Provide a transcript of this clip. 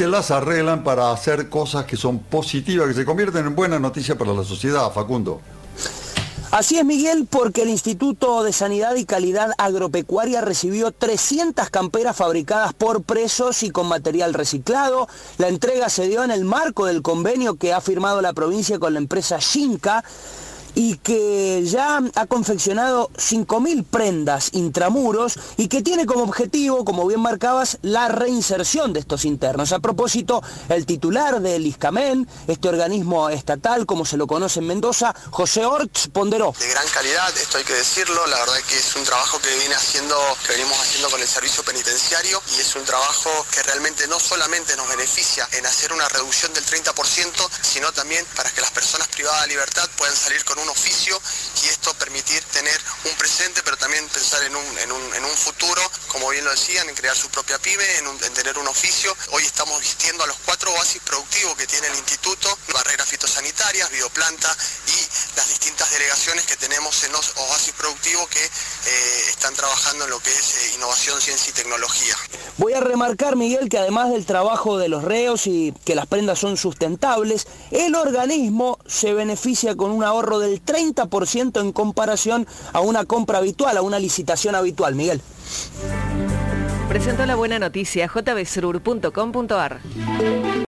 se las arreglan para hacer cosas que son positivas, que se convierten en buenas noticias para la sociedad, Facundo. Así es, Miguel, porque el Instituto de Sanidad y Calidad Agropecuaria recibió 300 camperas fabricadas por presos y con material reciclado. La entrega se dio en el marco del convenio que ha firmado la provincia con la empresa Xinca y que ya ha confeccionado 5.000 prendas intramuros y que tiene como objetivo, como bien marcabas, la reinserción de estos internos. A propósito, el titular del ISCAMEN, este organismo estatal, como se lo conoce en Mendoza, José Orts, ponderó. De gran calidad, esto hay que decirlo, la verdad que es un trabajo que venimos haciendo con el servicio penitenciario y es un trabajo que realmente no solamente nos beneficia en hacer una reducción del 30%, sino también para que las personas privadas de libertad puedan salir con un oficio y esto permitir tener un presente, pero también pensar en un futuro, como bien lo decían, en crear su propia pyme, en tener un oficio. Hoy estamos vistiendo a los 4 oasis productivos que tiene el instituto, barreras fitosanitarias, bioplanta y las distintas delegaciones que tenemos en los oasis productivos que están trabajando en lo que es innovación, ciencia y tecnología. Voy a remarcar, Miguel, que además del trabajo de los reos y que las prendas son sustentables, el organismo se beneficia con un ahorro del 30% en comparación a una compra habitual, a una licitación habitual. Miguel. Presentó la buena noticia jbsrur.com.ar.